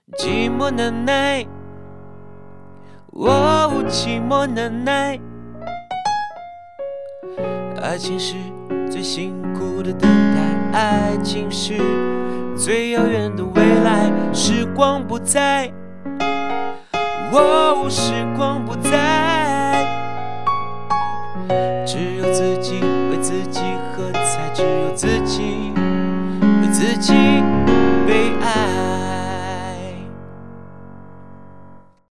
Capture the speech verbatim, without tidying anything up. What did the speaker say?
寂寞难耐，哦，寂寞难耐。爱情是最辛苦的等待，爱情是最遥远的未来。时光不再，哦，时光不再，只有自己为自己